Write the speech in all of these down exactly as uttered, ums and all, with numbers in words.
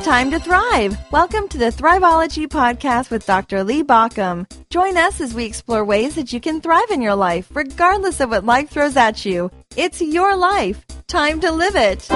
time to thrive. Welcome to the Thriveology Podcast with Doctor Lee Baucom. Join us as we explore ways that you can thrive in your life, regardless of what life throws at you. It's your life. Time to live it.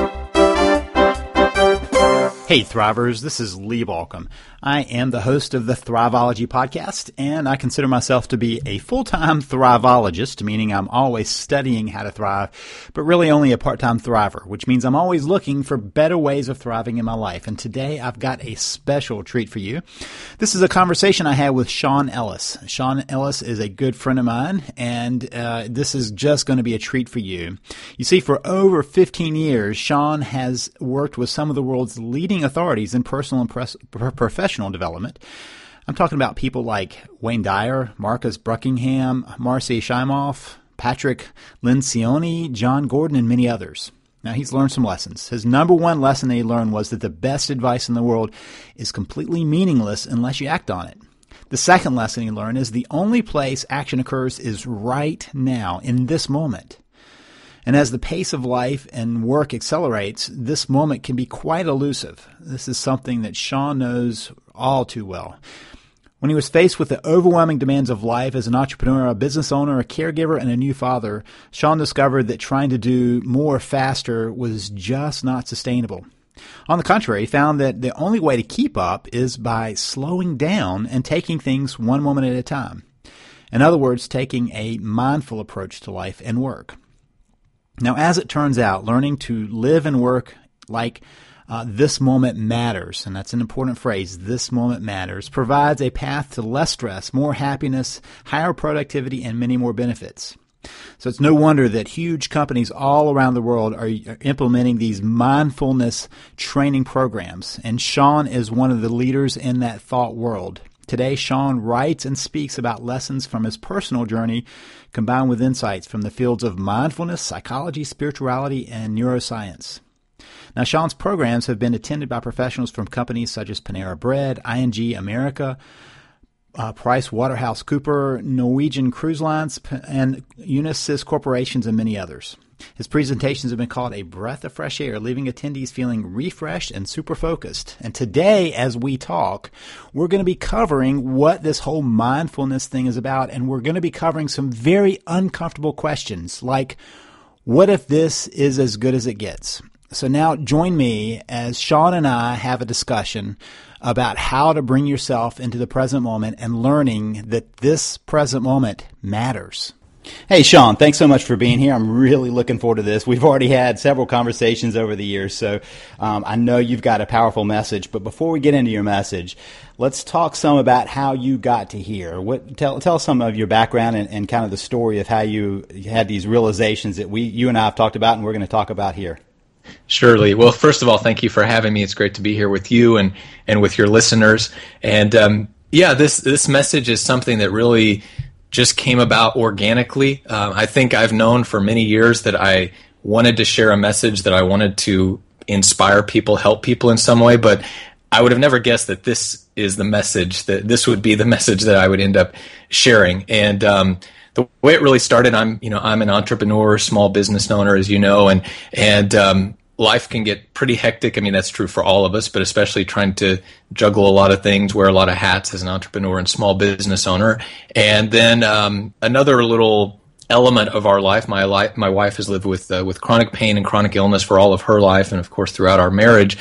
Hey Thrivers, this is Lee Baucom. I am the host of the Thriveology Podcast, and I consider myself to be a full-time thrivologist, meaning I'm always studying how to thrive, but really only a part-time thriver, which means I'm always looking for better ways of thriving in my life. And today I've got a special treat for you. This is a conversation I had with Sean Ellis. Sean Ellis is a good friend of mine, and uh, this is just going to be a treat for you. You see, for over fifteen years, Sean has worked with some of the world's leading authorities in personal and pres- professional development. I'm talking about people like Wayne Dyer, Marcus Buckingham, Marcy Shimoff, Patrick Lencioni, John Gordon, and many others. Now, he's learned some lessons. His number one lesson that he learned was that the best advice in the world is completely meaningless unless you act on it. The second lesson he learned is the only place action occurs is right now, in this moment. And as the pace of life and work accelerates, this moment can be quite elusive. This is something that Sean knows all too well. When he was faced with the overwhelming demands of life as an entrepreneur, a business owner, a caregiver, and a new father, Sean discovered that trying to do more faster was just not sustainable. On the contrary, he found that the only way to keep up is by slowing down and taking things one moment at a time. In other words, taking a mindful approach to life and work. Now, as it turns out, learning to live and work like uh, this moment matters, and that's an important phrase, this moment matters, provides a path to less stress, more happiness, higher productivity, and many more benefits. So it's no wonder that huge companies all around the world are implementing these mindfulness training programs, and Sean is one of the leaders in that thought world. Today, Sean writes and speaks about lessons from his personal journey combined with insights from the fields of mindfulness, psychology, spirituality, and neuroscience. Now, Sean's programs have been attended by professionals from companies such as Panera Bread, I N G America, uh, Price Waterhouse Cooper, Norwegian Cruise Lines, and Unisys Corporations, and many others. His presentations have been called a breath of fresh air, leaving attendees feeling refreshed and super focused. And today, as we talk, we're going to be covering what this whole mindfulness thing is about, and we're going to be covering some very uncomfortable questions, like, what if this is as good as it gets? So now join me as Sean and I have a discussion about how to bring yourself into the present moment and learning that this present moment matters. Hey, Sean, thanks so much for being here. I'm really looking forward to this. We've already had several conversations over the years, so um, I know you've got a powerful message. But before we get into your message, let's talk some about how you got to here. What, tell, tell us some of your background and, and kind of the story of how you had these realizations that we, you and I have talked about and we're going to talk about here. Surely. Well, first of all, thank you for having me. It's great to be here with you and, and with your listeners. And um, yeah, this, this message is something that really just came about organically. Uh, I think I've known for many years that I wanted to share a message, that I wanted to inspire people, help people in some way, but I would have never guessed that this is the message, that this would be the message that I would end up sharing. And um, the way it really started, I'm, you know, I'm an entrepreneur, small business owner, as you know, and and um, life can get pretty hectic. I mean, that's true for all of us, but especially trying to juggle a lot of things, wear a lot of hats as an entrepreneur and small business owner. And then um, another little element of our life, my life, my wife has lived with uh, with chronic pain and chronic illness for all of her life, and of course throughout our marriage.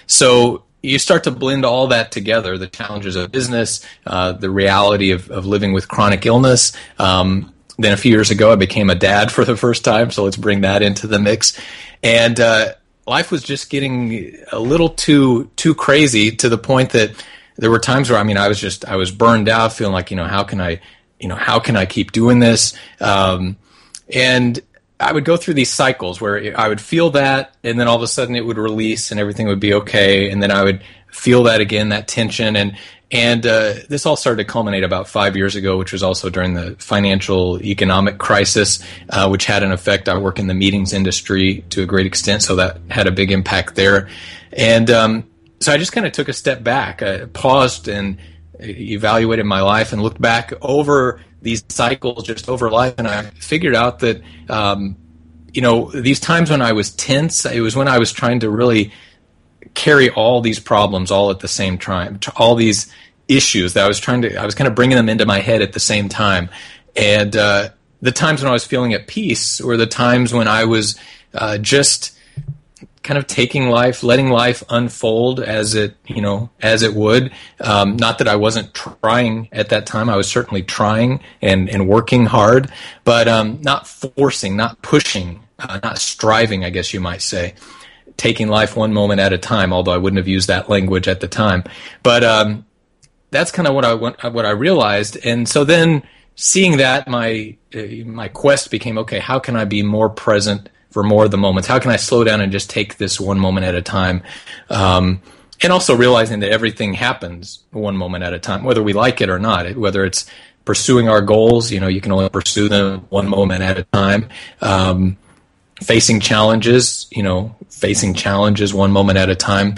So you start to blend all that together, the challenges of business, uh, the reality of, of living with chronic illness. Um, then a few years ago, I became a dad for the first time, so let's bring that into the mix. And uh, life was just getting a little too too crazy, to the point that there were times where, I mean, I was just, I was burned out, feeling like, you know, how can I, you know, how can I keep doing this? Um, and I would go through these cycles where I would feel that, and then all of a sudden it would release and everything would be okay. And then I would feel that again, that tension. And, and uh, this all started to culminate about five years ago, which was also during the financial economic crisis, uh, which had an effect. I work in the meetings industry to a great extent, so that had a big impact there. And um, so I just kind of took a step back, I paused and evaluated my life and looked back over these cycles, just over life, and I figured out that, um, you know, these times when I was tense, it was when I was trying to really carry all these problems all at the same time, all these issues that I was trying to, I was kind of bringing them into my head at the same time. And uh, the times when I was feeling at peace were the times when I was uh, just kind of taking life, letting life unfold as it, you know, as it would. Um, not that I wasn't trying at that time. I was certainly trying and, and working hard, but um, not forcing, not pushing, uh, not striving, I guess you might say. Taking life one moment at a time, although I wouldn't have used that language at the time. But um, that's kind of what I what I realized. And so then seeing that, my uh, my quest became, okay, how can I be more present for more of the moments? How can I slow down and just take this one moment at a time? Um, and also realizing that everything happens one moment at a time, whether we like it or not, whether it's pursuing our goals, you know, you can only pursue them one moment at a time. Um, facing challenges, you know, facing challenges one moment at a time.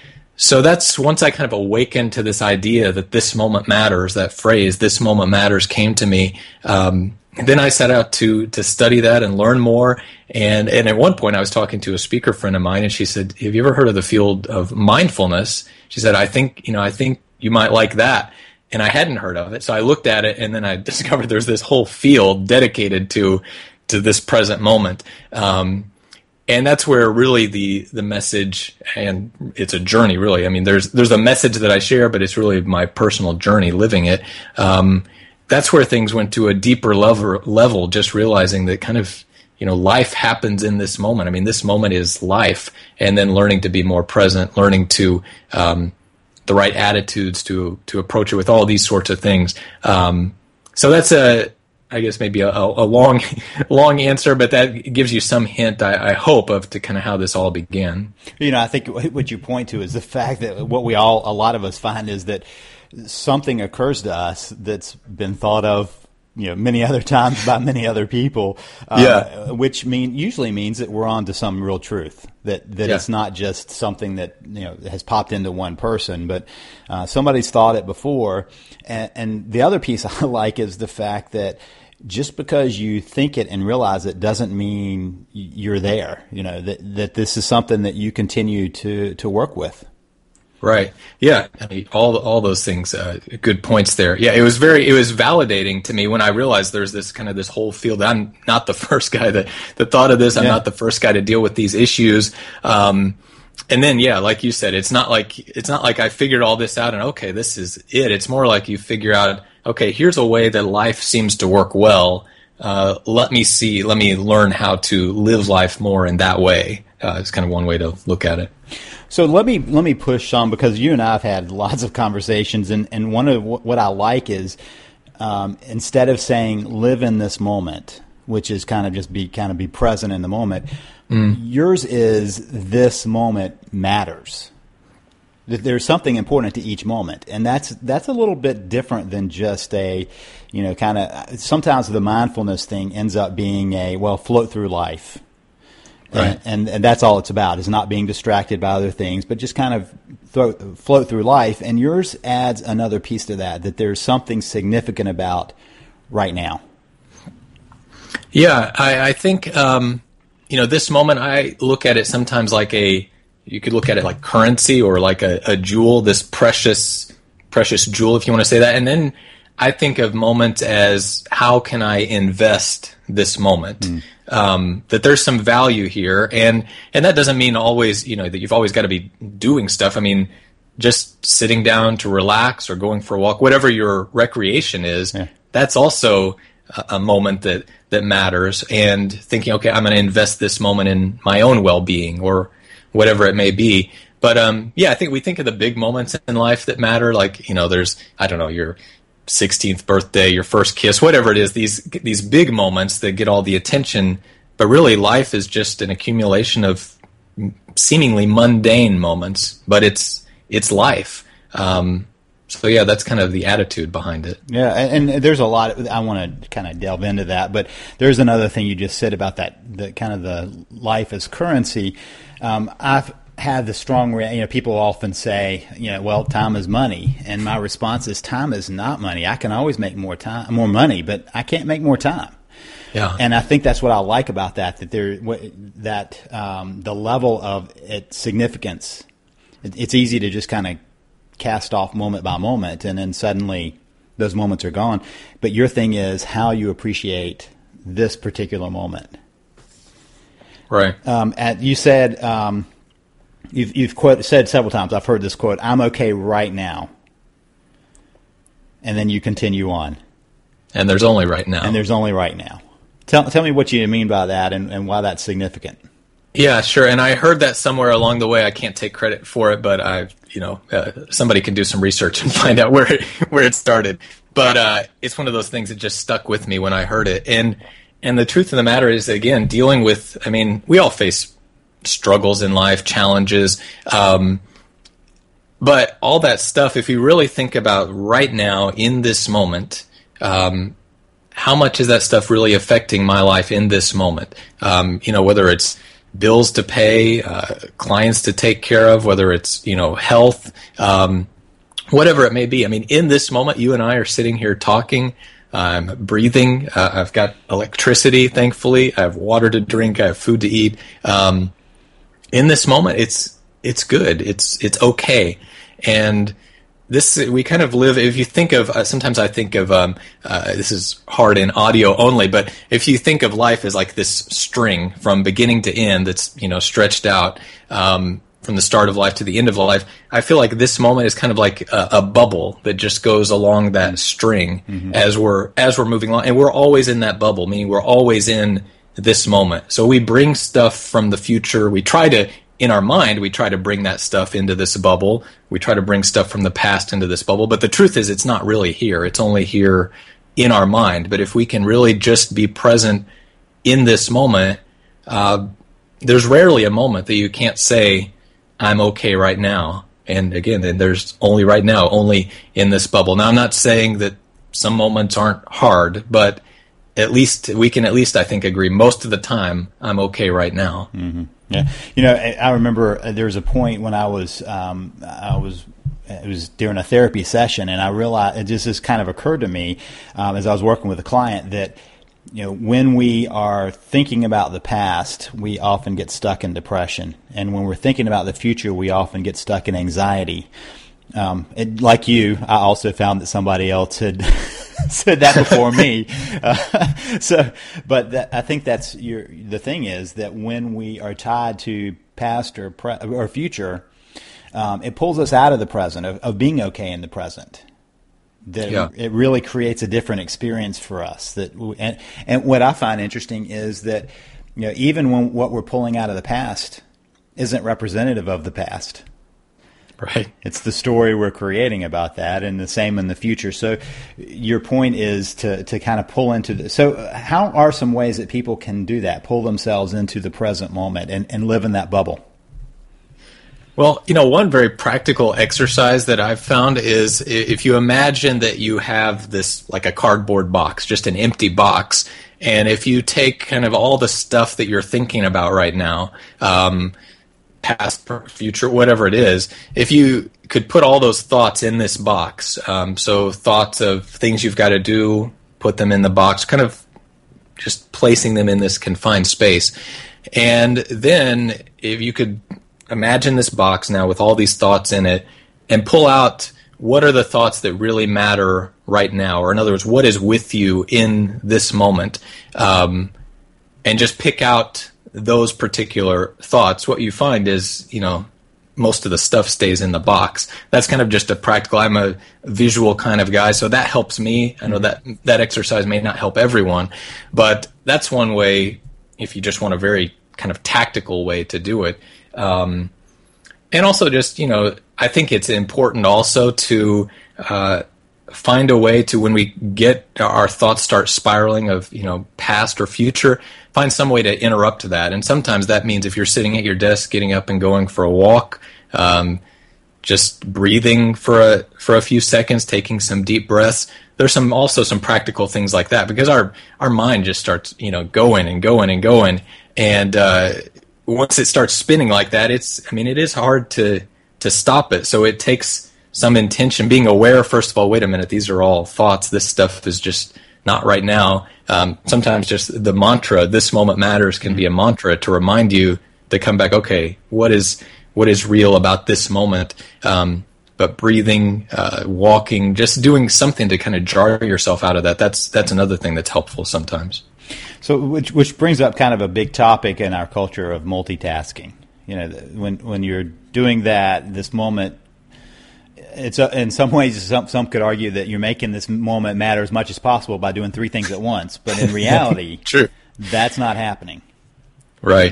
So that's once I kind of awakened to this idea that this moment matters, that phrase, this moment matters, came to me. Um, and then I set out to to study that and learn more. And, and at one point I was talking to a speaker friend of mine, and she said, have you ever heard of the field of mindfulness? She said, I think, you know, I think you might like that. And I hadn't heard of it. So I looked at it, and then I discovered there's this whole field dedicated to to this present moment. Um, and that's where really the, the message, and it's a journey really. I mean, there's, there's a message that I share, but it's really my personal journey living it. Um, that's where things went to a deeper level, level, just realizing that kind of, you know, life happens in this moment. I mean, this moment is life, and then learning to be more present, learning to, um, the right attitudes to, to approach it with all these sorts of things. Um, so that's a, I guess maybe a, a long, long answer, but that gives you some hint, I, I hope, of to kind of how this all began. You know, I think what you point to is the fact that what we all, a lot of us find is that something occurs to us that's been thought of, you know, many other times by many other people, uh, yeah. which mean usually means that we're on to some real truth, that, that yeah. it's not just something that, you know, has popped into one person, but uh, somebody's thought it before. And, and the other piece I like is the fact that just because you think it and realize it doesn't mean you're there, you know, that, that this is something that you continue to, to work with. Right. Yeah. I mean, all all those things. Uh, good points there. Yeah. It was very. It was validating to me when I realized there's this kind of this whole field. I'm not the first guy that that thought of this. I'm yeah. not the first guy to deal with these issues. Um, and then, yeah, like you said, it's not like it's not like I figured all this out and okay, this is it. It's more like you figure out, okay, here's a way that life seems to work well. Uh, let me see. Let me learn how to live life more in that way. Uh, it's kind of one way to look at it. So let me let me push some, because you and I have had lots of conversations, and, and one of what I like is um, instead of saying live in this moment, which is kind of just be kind of be present in the moment, mm. yours is this moment matters. There's something important to each moment, and that's that's a little bit different than just a, you know, kind of. Sometimes the mindfulness thing ends up being a well float through life. Right. And, and and that's all it's about, is not being distracted by other things, but just kind of throw, float through life. And yours adds another piece to that, that there's something significant about right now. Yeah, I, I think, um, you know, this moment, I look at it sometimes like a, you could look at it like currency or like a, a jewel, this precious, precious jewel, if you want to say that. And then I think of moments as, how can I invest this moment? Mm. Um, that there's some value here, and and that doesn't mean always, you know, that you've always got to be doing stuff. I mean, just sitting down to relax or going for a walk, whatever your recreation is, yeah. that's also a, a moment that that matters. And thinking, okay, I'm going to invest this moment in my own well-being or whatever it may be. But um, yeah, I think we think of the big moments in life that matter, like, you know, there's, I don't know, your sixteenth birthday, your first kiss, whatever it is, these these big moments that get all the attention, but really life is just an accumulation of seemingly mundane moments, but it's it's life. Um, so yeah, that's kind of the attitude behind it. Yeah, and, and there's a lot of, I want to kind of delve into that, but there's another thing you just said about that, the kind of the life as currency. Um, I've have the strong, you know, people often say, you know, well, time is money, and my response is, time is not money. I can always make more time, more money, but I can't make more time. Yeah, and I think that's what I like about that. That there, that um, the level of its significance it, it's easy to just kind of cast off moment by moment, and then suddenly those moments are gone. But your thing is how you appreciate this particular moment. Right. Um, at, you said, um, you've, you've quote, said several times, I've heard this quote, I'm okay right now. And then you continue on. And there's only right now. And there's only right now. Tell, tell me what you mean by that and, and why that's significant. Yeah, sure. And I heard that somewhere along the way. I can't take credit for it, but I, you know, uh, somebody can do some research and find out where it, where it started. But uh, it's one of those things that just stuck with me when I heard it. And and the truth of the matter is, again, dealing with, I mean, we all face struggles in life, challenges. Um, but all that stuff, if you really think about right now in this moment, um, how much is that stuff really affecting my life in this moment? Um, you know, whether it's bills to pay, uh, clients to take care of, whether it's, you know, health, um, whatever it may be. I mean, in this moment, you and I are sitting here talking, I'm breathing, uh, I've got electricity, thankfully, I have water to drink, I have food to eat. Um, in this moment, it's, it's good. It's, it's okay. And this, we kind of live, if you think of, uh, sometimes I think of, um, uh, this is hard in audio only, but if you think of life as like this string from beginning to end that's, you know, stretched out, um, from the start of life to the end of life, I feel like this moment is kind of like a, a bubble that just goes along that string mm-hmm. as we're, as we're moving along. And we're always in that bubble, meaning we're always in this moment. So we bring stuff from the future. We try to, in our mind, we try to bring that stuff into this bubble. We try to bring stuff from the past into this bubble. But the truth is, it's not really here. It's only here in our mind. But if we can really just be present in this moment, uh, there's rarely a moment that you can't say, I'm okay right now. And again, then there's only right now, only in this bubble. Now, I'm not saying that some moments aren't hard, but at least we can at least, I think, agree most of the time, I'm okay right now. Mm-hmm. Yeah, you know, I remember there was a point when I was, um, I was, it was during a therapy session, and I realized it just, just kind of occurred to me um, as I was working with a client that, you know, when we are thinking about the past, we often get stuck in depression, and when we're thinking about the future, we often get stuck in anxiety. Um, it, like you, I also found that somebody else had said that before me. Uh, so, but that, I think that's your, the thing is that when we are tied to past or pre, or future, um, it pulls us out of the present, of, of being okay in the present. That yeah. it really creates a different experience for us. That and, and what I find interesting is that, you know, even when what we're pulling out of the past isn't representative of the past. Right. It's the story we're creating about that, and the same in the future. So your point is to, to kind of pull into the, so how are some ways that people can do that, pull themselves into the present moment and, and live in that bubble? Well, you know, one very practical exercise that I've found is if you imagine that you have this, like a cardboard box, just an empty box, and if you take kind of all the stuff that you're thinking about right now, um, past, future, whatever it is, if you could put all those thoughts in this box, um, so thoughts of things you've got to do, put them in the box, kind of just placing them in this confined space. And then if you could imagine this box now with all these thoughts in it and pull out what are the thoughts that really matter right now, or in other words, what is with you in this moment, um, and just pick out those particular thoughts, what you find is, you know, most of the stuff stays in the box. That's kind of just a practical, I'm a visual kind of guy, so that helps me. I know that that exercise may not help everyone, but that's one way if you just want a very kind of tactical way to do it. Um, and also just, you know, I think it's important also to uh, find a way to, when we get our thoughts start spiraling of, you know, past or future, find some way to interrupt that. And sometimes that means if you're sitting at your desk, getting up and going for a walk, um, just breathing for a for a few seconds, taking some deep breaths. There's some also some practical things like that, because our our mind just starts, you know, going and going and going, and uh, once it starts spinning like that, it's I mean it is hard to to stop it. So it takes some intention, being aware first of all. Wait a minute, these are all thoughts. This stuff is just not right now. Um, sometimes just the mantra, "This moment matters," can be a mantra to remind you to come back. Okay, what is what is real about this moment. Um, but breathing, uh, walking, just doing something to kind of jar yourself out of that. That's that's another thing that's helpful sometimes. So, which which brings up kind of a big topic in our culture of multitasking. You know, when when you're doing that, this moment, it's a, in some ways, some some could argue that you're making this moment matter as much as possible by doing three things at once. But in reality, True. that's not happening. Right.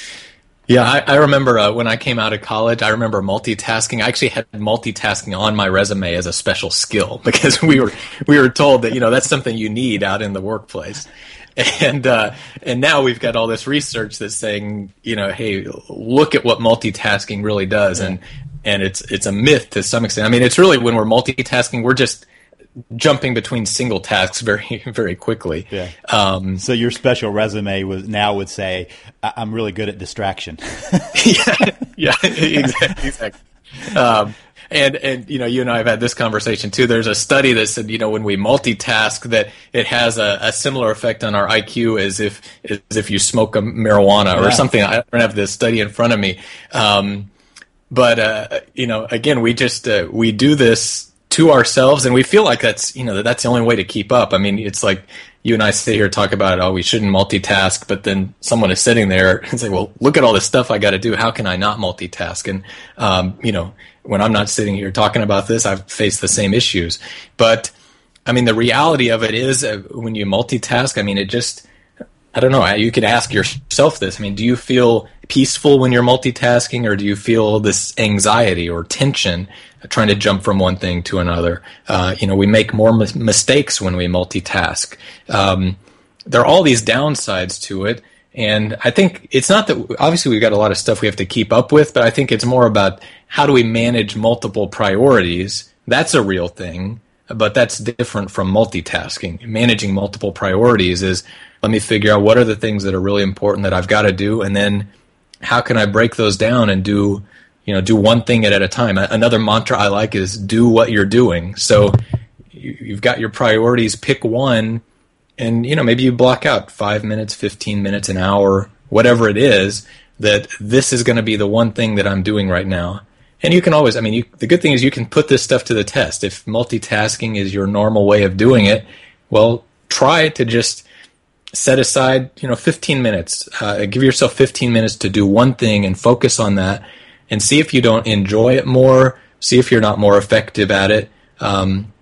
Yeah, I, I remember uh, when I came out of college, I remember multitasking. I actually had multitasking on my resume as a special skill because we were we were told that, you know, that's something you need out in the workplace. And uh, and now we've got all this research that's saying, you know, hey, look at what multitasking really does, yeah. and and it's it's a myth to some extent. I mean, it's really when we're multitasking, we're just jumping between single tasks very very quickly. Yeah. Um, so your special resume was now would say, I'm really good at distraction. yeah, yeah, exactly. exactly. Um, And, and, you know, you and I have had this conversation too. There's a study that said, you know, when we multitask, that it has a, a similar effect on our I Q as if, as if you smoke a marijuana or yeah. something. I don't have this study in front of me. Um, but, uh, you know, again, we just, uh, we do this to ourselves and we feel like that's, you know, that that's the only way to keep up. I mean, it's like you and I sit here talk about, oh, we shouldn't multitask, but then someone is sitting there and say, well, look at all this stuff I got to do. How can I not multitask? And, um, you know, when I'm not sitting here talking about this, I've faced the same issues. But, I mean, the reality of it is uh, when you multitask, I mean, it just, I don't know, you could ask yourself this. I mean, do you feel peaceful when you're multitasking, or do you feel this anxiety or tension uh, trying to jump from one thing to another? Uh, you know, we make more mis- mistakes when we multitask. Um, there are all these downsides to it. And I think it's not that, obviously we've got a lot of stuff we have to keep up with, but I think it's more about how do we manage multiple priorities. That's a real thing, but that's different from multitasking. Managing multiple priorities is, let me figure out what are the things that are really important that I've got to do, and then how can I break those down and do, you know, do one thing at a time. Another mantra I like is do what you're doing. So you've got your priorities, pick one. And, you know, maybe you block out five minutes, fifteen minutes, an hour, whatever it is, that this is going to be the one thing that I'm doing right now. And you can always, I mean, you, the good thing is you can put this stuff to the test. If multitasking is your normal way of doing it, well, try to just set aside, you know, fifteen minutes. Uh, give yourself fifteen minutes to do one thing and focus on that and see if you don't enjoy it more, see if you're not more effective at it. Um,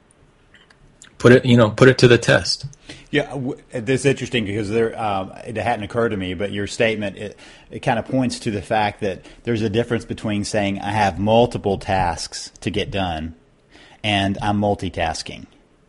put it, you know, put it to the test. Yeah, this is interesting because there um, it hadn't occurred to me, but your statement it, it kind of points to the fact that there's a difference between saying I have multiple tasks to get done and I'm multitasking.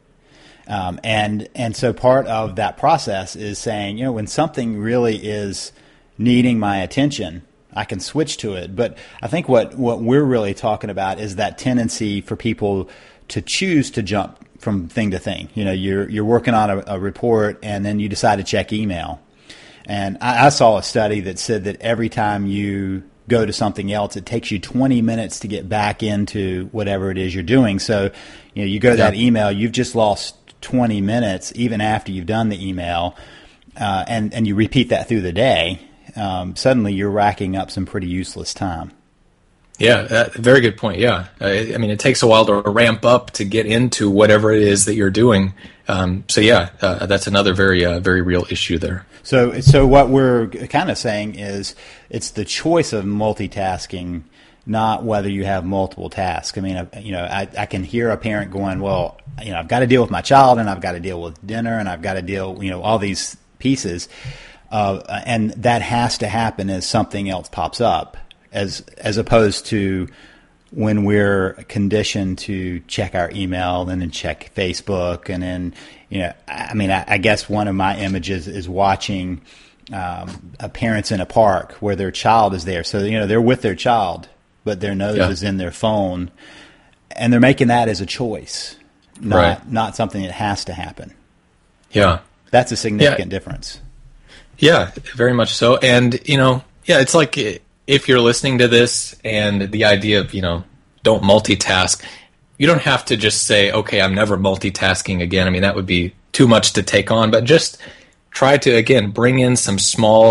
Um, and and so part of that process is saying, you know, when something really is needing my attention, I can switch to it. But I think what, what we're really talking about is that tendency for people to choose to jump from thing to thing. You know, you're you're working on a, a report and then you decide to check email. And I, I saw a study that said that every time you go to something else, it takes you twenty minutes to get back into whatever it is you're doing. So, you know, you go to that email, you've just lost twenty minutes even after you've done the email, uh, and, and you repeat that through the day. Um, suddenly you're racking up some pretty useless time. Yeah, uh, very good point. Yeah. Uh, I mean, it takes a while to ramp up to get into whatever it is that you're doing. Um, so, yeah, uh, that's another very, uh, very real issue there. So, so what we're kind of saying is it's the choice of multitasking, not whether you have multiple tasks. I mean, you know, I, I can hear a parent going, well, you know, I've got to deal with my child and I've got to deal with dinner and I've got to deal, you know, all these pieces. Uh, and that has to happen as something else pops up. As as opposed to when we're conditioned to check our email and then check Facebook and then, you know, I mean, I, I guess one of my images is watching um, a parents in a park where their child is there. So, you know, they're with their child, but their nose yeah. is in their phone, and they're making that as a choice, not right. not something that has to happen. Yeah, that's a significant yeah. difference. Yeah, very much so. And you know, yeah, it's like. It, If you're listening to this and the idea of, you know, don't multitask, you don't have to just say, okay, I'm never multitasking again. I mean, that would be too much to take on. But just try to, again, bring in some small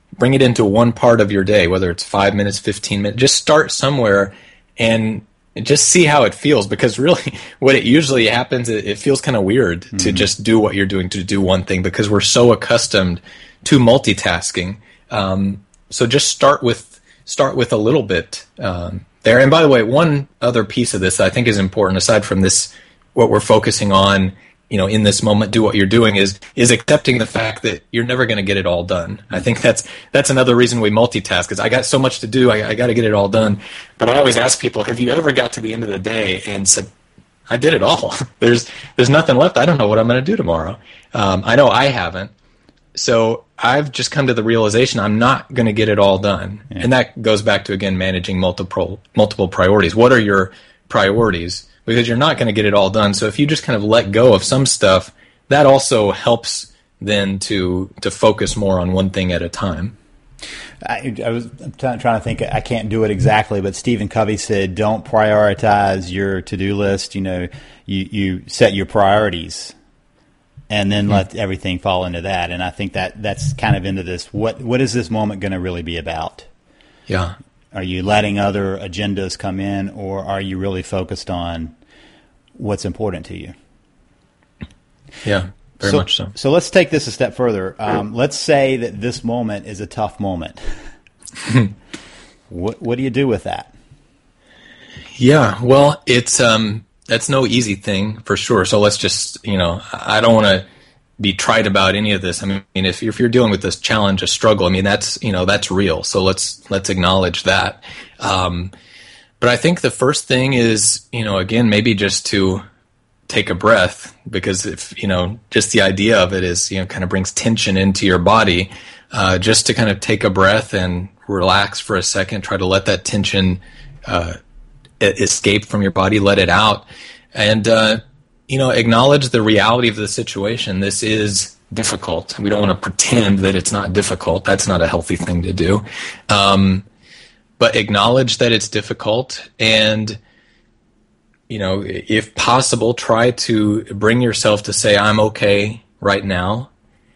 bring it into one part of your day, whether it's five minutes, fifteen minutes. Just start somewhere and just see how it feels, because really what it usually happens, it, it feels kind of weird mm-hmm. to just do what you're doing, to do one thing, because we're so accustomed to multitasking. Um, so just start with start with a little bit um, there. And by the way, one other piece of this that I think is important, aside from this, what we're focusing on, you know, in this moment, do what you're doing, is is accepting the fact that you're never going to get it all done. I think that's that's another reason we multitask, because I got so much to do, I, I got to get it all done. But I always ask people, have you ever got to the end of the day and said, I did it all. there's there's nothing left. I don't know what I'm going to do tomorrow. Um, I know I haven't. So I've just come to the realization I'm not going to get it all done. Yeah. And that goes back to, again, managing multiple multiple priorities. What are your priorities? Because you're not going to get it all done. So if you just kind of let go of some stuff, that also helps then to to focus more on one thing at a time. I, I was t- trying to think. I can't do it exactly, but Stephen Covey said, "Don't prioritize your to-do list. You know, you you set your priorities, and then mm-hmm. let everything fall into that." And I think that that's kind of into this. What what is this moment going to really be about? Yeah. Are you letting other agendas come in, or are you really focused on what's important to you? Yeah, very so, much so. So let's take this a step further. Um, let's say that this moment is a tough moment. what what do you do with that? Yeah, well, it's um, that's no easy thing for sure. So let's just, you know, I don't want to be trite about any of this. I mean, if you're, if you're dealing with this challenge, a struggle, I mean, that's, you know, that's real. So let's, let's acknowledge that. Um, but I think the first thing is, you know, again, maybe just to take a breath, because if, you know, just the idea of it is, you know, kind of brings tension into your body, uh, just to kind of take a breath and relax for a second, try to let that tension, uh, escape from your body, let it out. And, uh, you know, acknowledge the reality of the situation. This is difficult. We don't want to pretend that it's not difficult. That's not a healthy thing to do. Um, but acknowledge that it's difficult, and, you know, if possible, try to bring yourself to say, I'm okay right now.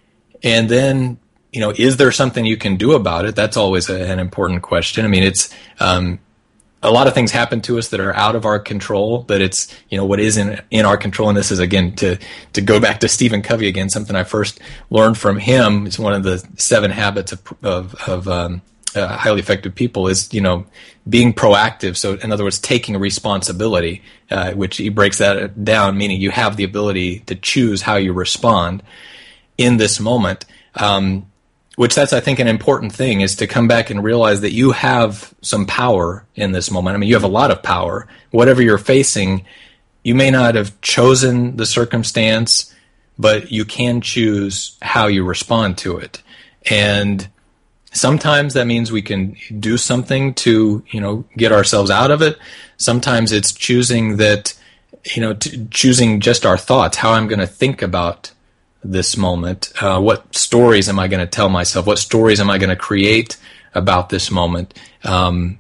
And then, you know, is there something you can do about it? That's always a, an important question. I mean, it's, um, a lot of things happen to us that are out of our control, but it's, you know, what is in in our control. And this is, again, to to go back to Stephen Covey again, something I first learned from him. It's one of the seven habits of of, of um, uh, highly effective people is, you know, being proactive. So in other words, taking responsibility, uh, which he breaks that down, meaning you have the ability to choose how you respond in this moment. Um, Which that's, I think, an important thing, is to come back and realize that you have some power in this moment. I mean, you have a lot of power. Whatever you're facing, you may not have chosen the circumstance, but you can choose how you respond to it. And sometimes that means we can do something to, you know, get ourselves out of it. Sometimes it's choosing that, you know, t- choosing just our thoughts, how I'm going to think about this moment. Uh, what stories am I going to tell myself? What stories am I going to create about this moment? Um,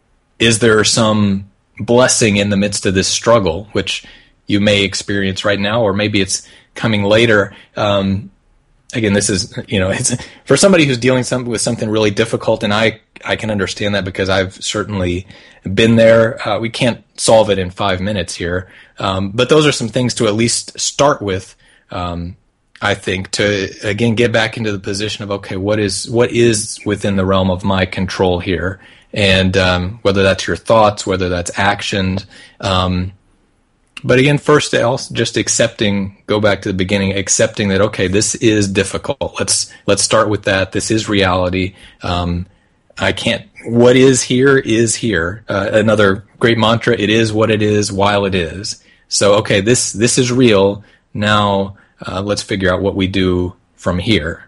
is there some blessing in the midst of this struggle, which you may experience right now, or maybe it's coming later? Um, again, this is, you know, it's for somebody who's dealing some, with something really difficult, and I, I can understand that because I've certainly been there. Uh, we can't solve it in five minutes here, um, but those are some things to at least start with. Um, I think, to, again, get back into the position of, okay, what is what is within the realm of my control here? And um, whether that's your thoughts, whether that's actions. Um, but again, first, also just accepting, go back to the beginning, accepting that, okay, this is difficult. Let's let's start with that. This is reality. Um, I can't, what is here is here. Uh, another great mantra, it is what it is while it is. So, okay, this this is real. Now, Uh, let's figure out what we do from here.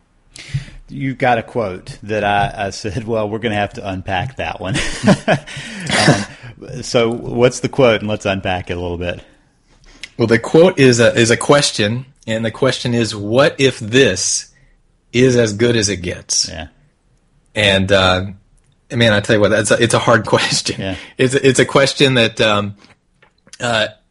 You've got a quote that I, I said, well, we're going to have to unpack that one. um, so what's the quote, and let's unpack it a little bit. Well, the quote is a, is a question, and the question is, what if this is as good as it gets? Yeah. And, uh, man, I tell you what, that's a, it's a hard question. Yeah. It's, it's a question that, um, uh,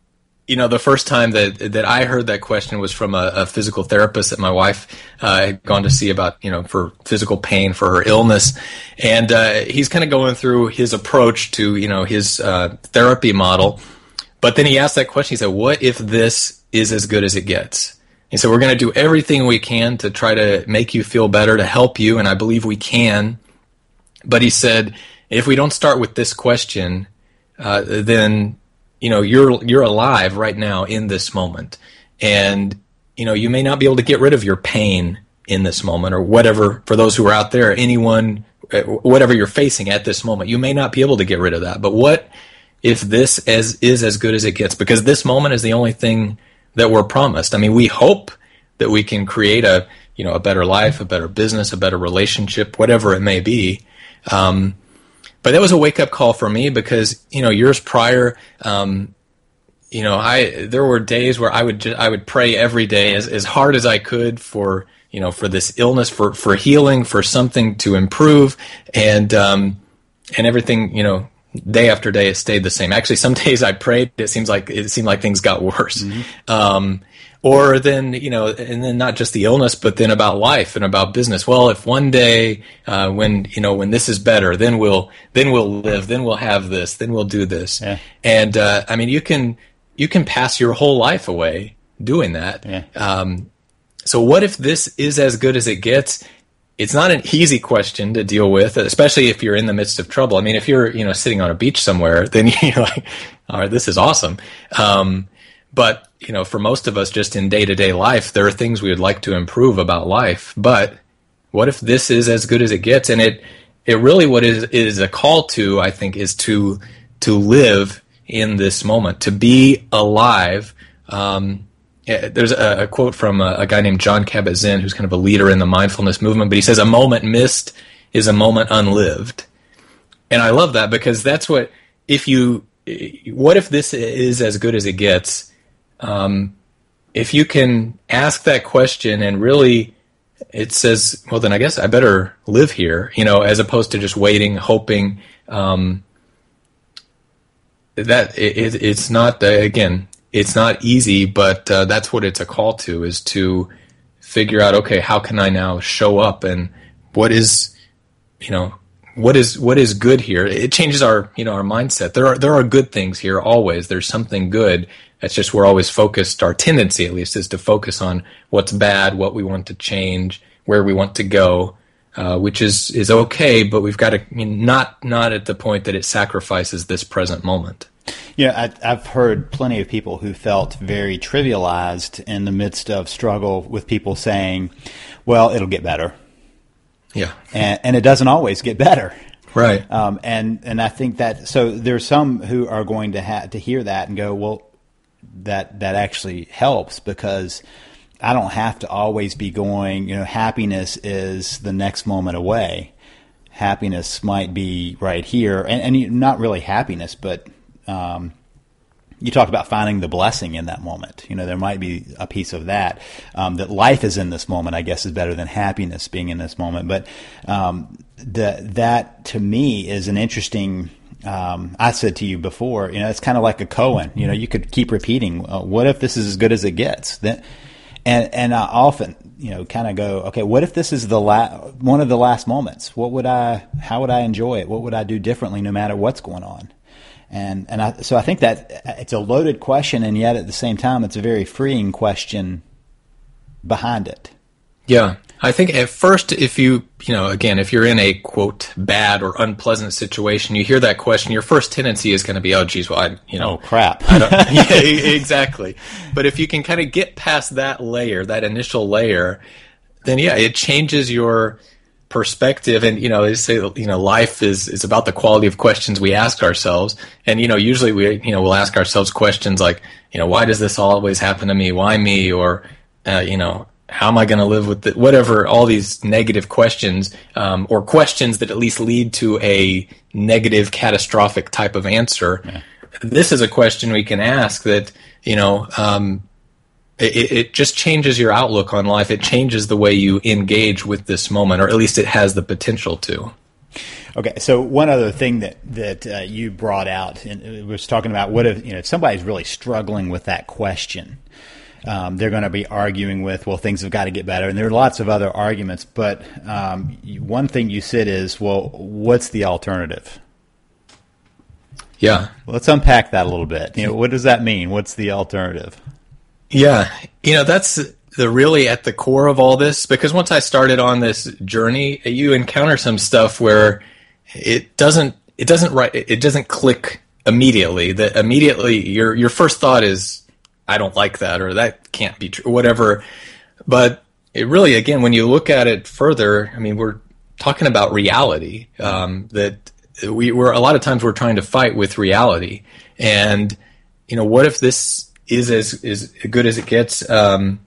you know, the first time that that I heard that question was from a, a physical therapist that my wife uh, had gone to see about, you know, for physical pain for her illness. And uh, he's kind of going through his approach to, you know, his uh, therapy model. But then he asked that question. He said, what if this is as good as it gets? He said, we're going to do everything we can to try to make you feel better, to help you, and I believe we can. But he said, if we don't start with this question, uh, then... you know, you're you're alive right now in this moment, and you know you may not be able to get rid of your pain in this moment, or whatever. For those who are out there, anyone, whatever you're facing at this moment, you may not be able to get rid of that. But what if this as is as good as it gets? Because this moment is the only thing that we're promised. I mean, we hope that we can create a you know a better life, a better business, a better relationship, whatever it may be. Um, But that was a wake-up call for me because, you know, years prior, um, you know, I there were days where I would just, I would pray every day as, as hard as I could for, you know, for this illness, for, for healing, for something to improve, and um, and everything, you know, day after day it stayed the same. Actually, some days I prayed, it seems like it seemed like things got worse. Mm-hmm. Um, Or then, you know, and then not just the illness, but then about life and about business. Well, if one day, uh, when, you know, when this is better, then we'll, then we'll live, then we'll have this, then we'll do this. Yeah. And, uh, I mean, you can, you can pass your whole life away doing that. Yeah. Um, so what if this is as good as it gets? It's not an easy question to deal with, especially if you're in the midst of trouble. I mean, if you're, you know, sitting on a beach somewhere, then you're like, all right, this is awesome. Um, but, you know, for most of us, just in day-to-day life, there are things we would like to improve about life. But what if this is as good as it gets? And it, it really what is is a call to, I think, is to to live in this moment, to be alive. Um, there's a, a quote from a, a guy named Jon Kabat-Zinn, who's kind of a leader in the mindfulness movement, but he says, "A moment missed is a moment unlived." And I love that because that's what if you. What if this is as good as it gets? Um, if you can ask that question and really, it says, well, then I guess I better live here, you know, as opposed to just waiting, hoping, um, that it, it, it's not, uh, again, it's not easy, but uh, that's what it's a call to, is to figure out, okay, how can I now show up, and what is, you know, what is what is good here? It changes our, you know, our mindset. There are there are good things here always. There's something good. It's just we're always focused. Our tendency, at least, is to focus on what's bad, what we want to change, where we want to go, uh, which is is okay. But we've got to, I mean, not not at the point that it sacrifices this present moment. Yeah, I, I've heard plenty of people who felt very trivialized in the midst of struggle with people saying, "Well, it'll get better." Yeah, and, and it doesn't always get better, right? Um, and and I think that so there's some who are going to have to hear that and go, well, that that actually helps because I don't have to always be going. You know, happiness is the next moment away. Happiness might be right here, and, and not really happiness, but um, you talked about finding the blessing in that moment. You know, there might be a piece of that, um, that life is in this moment, I guess, is better than happiness being in this moment. But um, the, that, to me, is an interesting, um, I said to you before, you know, it's kind of like a koan. You know, you could keep repeating, uh, what if this is as good as it gets? Then, and, and I often, you know, kind of go, okay, what if this is the la- one of the last moments? What would I, how would I enjoy it? What would I do differently no matter what's going on? And and I, so I think that it's a loaded question, and yet at the same time, it's a very freeing question behind it. Yeah, I think at first, if you, you know, again, if you're in a, quote, bad or unpleasant situation, you hear that question, your first tendency is going to be, oh, geez, well, I, you know. Oh, crap. I don't, yeah, exactly. But if you can kind of get past that layer, that initial layer, then, yeah, it changes your perspective. And, you know, they say, you know, life is, is about the quality of questions we ask ourselves. And, you know, usually we, you know, we'll ask ourselves questions like, you know, why does this always happen to me? Why me? Or, uh, you know, how am I going to live with it? Whatever, all these negative questions, um, or questions that at least lead to a negative, catastrophic type of answer. Yeah. This is a question we can ask that, you know, um, It, it just changes your outlook on life. It changes the way you engage with this moment, or at least it has the potential to. Okay, so one other thing that that uh, you brought out and it was talking about what if you know if somebody's really struggling with that question. Um, they're going to be arguing with, well, things have got to get better. And there are lots of other arguments. But um, one thing you said is, well, what's the alternative? Yeah. Let's unpack that a little bit. You know, what does that mean? What's the alternative? Yeah. You know, that's the really at the core of all this, because once I started on this journey, you encounter some stuff where it doesn't, it doesn't, right, it doesn't click immediately. That immediately your, your first thought is, I don't like that, or that can't be true, whatever. But it really, again, when you look at it further, I mean, we're talking about reality, um, that we were, a lot of times we're trying to fight with reality. And, you know, what if this is as, as good as it gets? Um,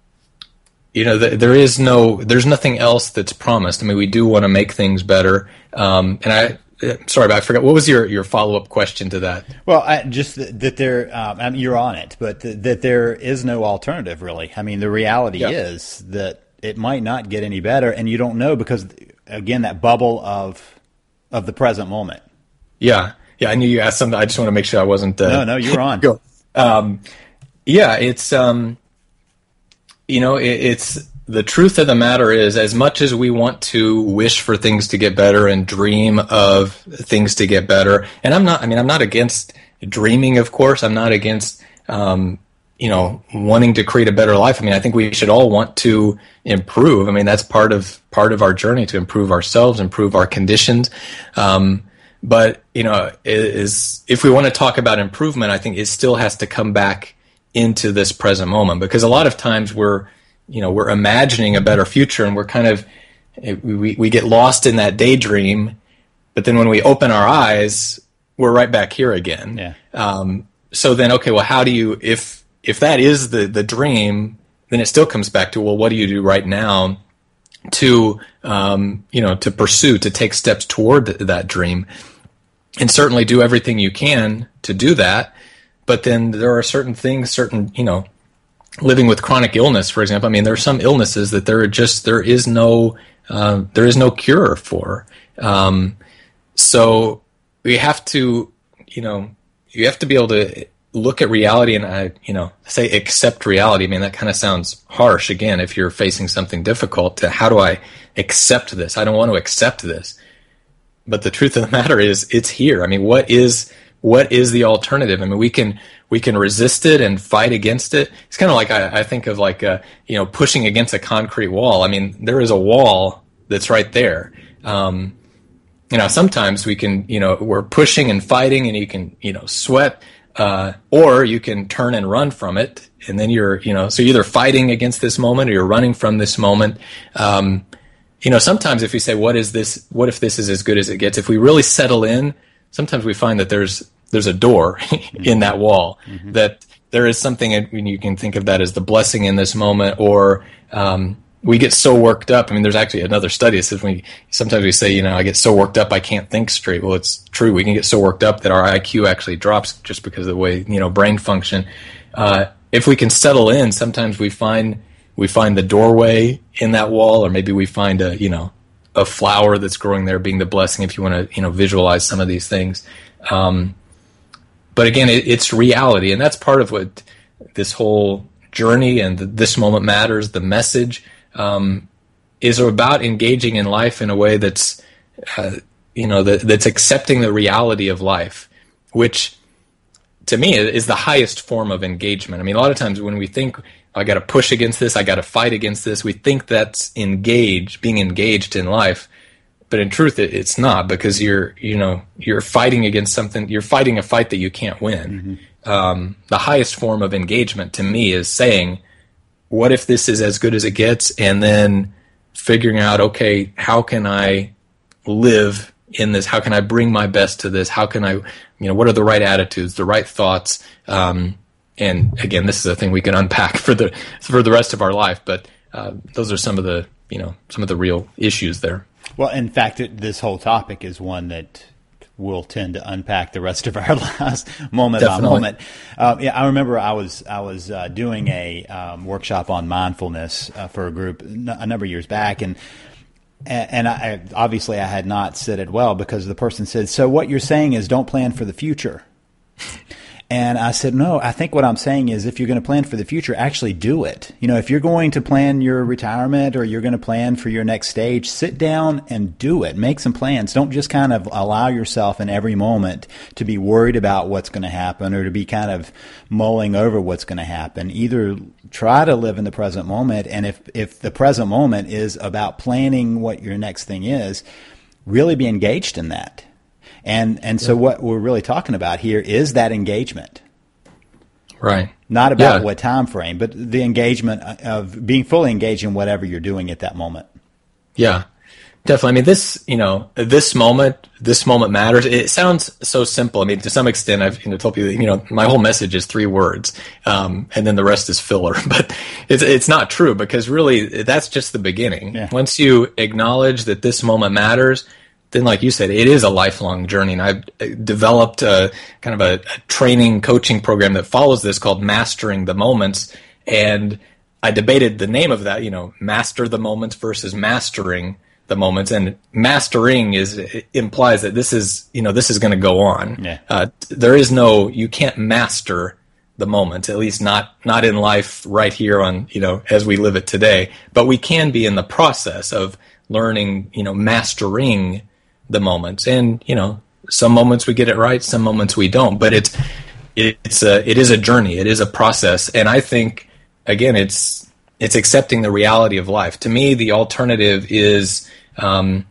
you know, th- there is no, there's nothing else that's promised. I mean, we do want to make things better. Um, and I, Sorry, but I forgot. What was your, your follow-up question to that? Well, I, just that, that there, um, I mean, you're on it, but th- that there is no alternative, really. I mean, the reality yeah. is that it might not get any better, and you don't know because, again, that bubble of of the present moment. Yeah, yeah. I knew you asked something. I just want to make sure I wasn't. Uh, no, no, you're on. Go. Um, yeah, it's um, you know, it, it's. The truth of the matter is, as much as we want to wish for things to get better and dream of things to get better, and I'm not, I mean, I'm not against dreaming, of course. I'm not against, um, you know, wanting to create a better life. I mean, I think we should all want to improve. I mean, that's part of, part of our journey to improve ourselves, improve our conditions. Um, but, you know, is, if we want to talk about improvement, I think it still has to come back into this present moment, because a lot of times we're, you know, we're imagining a better future, and we're kind of, we, we get lost in that daydream, but then when we open our eyes, we're right back here again. Yeah. Um, so then, okay, well, how do you, if, if that is the, the dream, then it still comes back to, well, what do you do right now to, um, you know, to pursue, to take steps toward th- that dream, and certainly do everything you can to do that. But then there are certain things, certain, you know, living with chronic illness, for example. I mean, there are some illnesses that there are just, there is no, uh, there is no cure for. Um, so we have to, you know, you have to be able to look at reality and, I, you know, say accept reality. I mean, that kind of sounds harsh again, if you're facing something difficult, to how do I accept this? I don't want to accept this. But the truth of the matter is, it's here. I mean, what is, what is the alternative? I mean, we can, we can resist it and fight against it. It's kind of like, I, I think of like, uh, you know, pushing against a concrete wall. I mean, there is a wall that's right there. Um, you know, sometimes we can, you know, we're pushing and fighting, and you can, you know, sweat, uh, or you can turn and run from it. And then you're, you know, so you're either fighting against this moment or you're running from this moment. Um, you know, sometimes if you say, what is this, what if this is as good as it gets? If we really settle in, sometimes we find that there's, there's a door in that wall, mm-hmm. that there is something, and you can think of that as the blessing in this moment, or, um, we get so worked up. I mean, there's actually another study that says we, sometimes we say, you know, I get so worked up I can't think straight. Well, it's true. We can get so worked up that our I Q actually drops just because of the way, you know, brain function. Uh, if we can settle in, sometimes we find, we find the doorway in that wall, or maybe we find a, you know, a flower that's growing there being the blessing, if you want to, you know, visualize some of these things. Um, But again, it, it's reality, and that's part of what this whole journey and the, This Moment Matters, the message, um, is about engaging in life in a way that's, uh, you know, that, that's accepting the reality of life, which to me is the highest form of engagement. I mean, a lot of times when we think, I got to push against this, I got to fight against this, we think that's engaged, being engaged in life. But in truth, it, it's not, because you're, you know, you're fighting against something. You're fighting a fight that you can't win. Mm-hmm. Um, the highest form of engagement to me is saying, what if this is as good as it gets? And then figuring out, okay, how can I live in this? How can I bring my best to this? How can I, you know, what are the right attitudes, the right thoughts? Um, and again, this is a thing we can unpack for the, for the rest of our life. But uh, those are some of the, you know, some of the real issues there. Well, in fact, it, this whole topic is one that we'll tend to unpack the rest of our lives, moment Definitely. by moment. Uh, yeah, I remember I was I was uh, doing a um, workshop on mindfulness uh, for a group n- a number of years back, and And, and I, obviously I had not said it well, because the person said, so what you're saying is don't plan for the future. And I said, no, I think what I'm saying is if you're going to plan for the future, actually do it. You know, if you're going to plan your retirement or you're going to plan for your next stage, sit down and do it. Make some plans. Don't just kind of allow yourself in every moment to be worried about what's going to happen or to be kind of mulling over what's going to happen. Either try to live in the present moment, and if, if the present moment is about planning what your next thing is, really be engaged in that. And and so what we're really talking about here is that engagement. Right. Not about yeah. what time frame, but the engagement of being fully engaged in whatever you're doing at that moment. Yeah, definitely. I mean, this, you know, this moment, this moment matters. It sounds so simple. I mean, to some extent, I've you know, told people, you know, my whole message is three words, um, and then the rest is filler. But it's it's not true, because really that's just the beginning. Yeah. Once you acknowledge that this moment matters, then, like you said, it is a lifelong journey. And I've developed a kind of a, a training coaching program that follows this called Mastering the Moments. And I debated the name of that, you know, master the moments versus mastering the moments. And mastering is it implies that this is, you know, this is going to go on. Yeah. Uh, there is no, you can't master the moment, at least not, not in life right here on, you know, as we live it today. But we can be in the process of learning, you know, mastering the moments. And, you know, some moments we get it right, some moments we don't, but it's, it's a, it is a journey. It is a process. And I think, again, it's, it's accepting the reality of life. To me, the alternative is, um,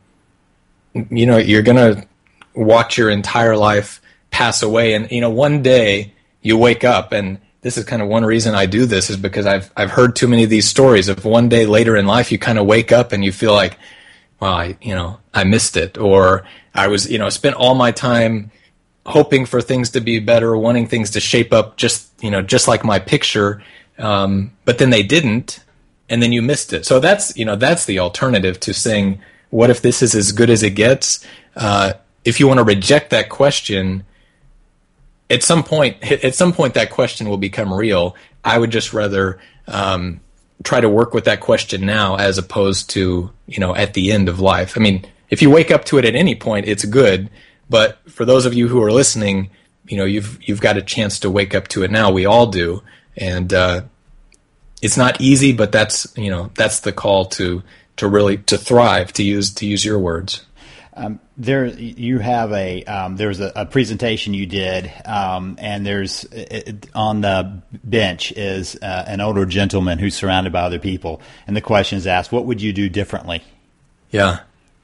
you know, you're going to watch your entire life pass away. And, you know, one day you wake up, and this is kind of one reason I do this, is because I've, I've heard too many of these stories of one day later in life, you kind of wake up and you feel like, well, I, you know, I missed it, or I was, you know, spent all my time hoping for things to be better, wanting things to shape up just, you know, just like my picture, um, but then they didn't, and then you missed it. So that's, you know, that's the alternative to saying, what if this is as good as it gets? Uh, if you want to reject that question, at some point, at some point that question will become real. I would just rather, um, try to work with that question now, as opposed to, you know, at the end of life. I mean, if you wake up to it at any point, it's good. But for those of you who are listening, you know, you've you've got a chance to wake up to it now. We all do, and uh, it's not easy, but that's, you know, that's the call to to really to thrive. To use to use your words. Um, there, you have a um, there's a, a presentation you did, um, and there's it, on the bench is uh, an older gentleman who's surrounded by other people, and the question is asked, "What would you do differently?" Yeah,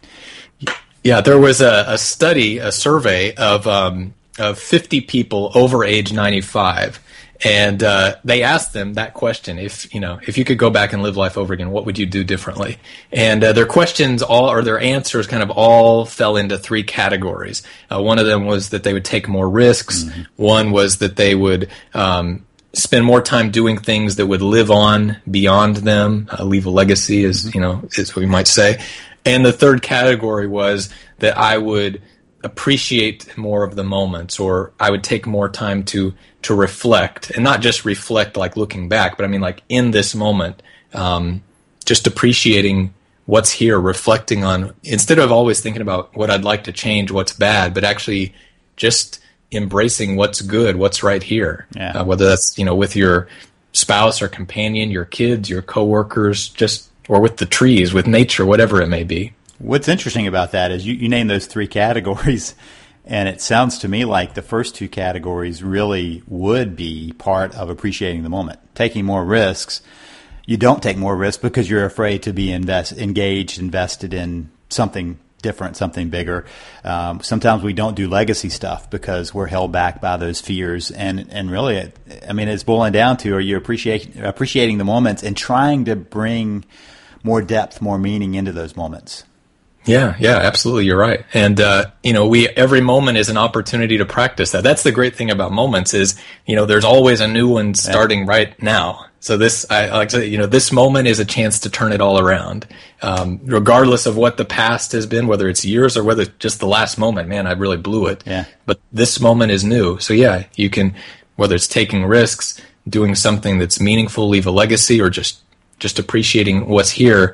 yeah. There was a, a study, a survey of um, of fifty people over age ninety-five. And uh, they asked them that question: if you know, if you could go back and live life over again, what would you do differently? And uh, their questions, all or their answers, kind of all fell into three categories. Uh, one of them was that they would take more risks. Mm-hmm. One was that they would um, spend more time doing things that would live on beyond them, uh, leave a legacy, as you know, is what we might say. And the third category was that I would appreciate more of the moments, or I would take more time to to reflect, and not just reflect like looking back, but I mean like in this moment, um, just appreciating what's here, reflecting on, instead of always thinking about what I'd like to change, what's bad, but actually just embracing what's good, what's right here. Yeah. Uh, whether that's, you know, with your spouse or companion, your kids, your coworkers, just, or with the trees, with nature, whatever it may be. What's interesting about that is you, you name those three categories, and it sounds to me like the first two categories really would be part of appreciating the moment. Taking more risks, you don't take more risks because you're afraid to be invest, engaged, invested in something different, something bigger. Um, sometimes we don't do legacy stuff because we're held back by those fears. And, and really, it, I mean, it's boiling down to, are you appreciate, appreciating the moments and trying to bring more depth, more meaning into those moments? Yeah, yeah, absolutely. You're right. And, uh, you know, we, every moment is an opportunity to practice that. That's the great thing about moments is, you know, there's always a new one starting yeah. right now. So this, I, I like to say, you know, this moment is a chance to turn it all around. Um, regardless of what the past has been, whether it's years or whether it's just the last moment, man, I really blew it. Yeah. But this moment is new. So yeah, you can, whether it's taking risks, doing something that's meaningful, leave a legacy, or just, just appreciating what's here,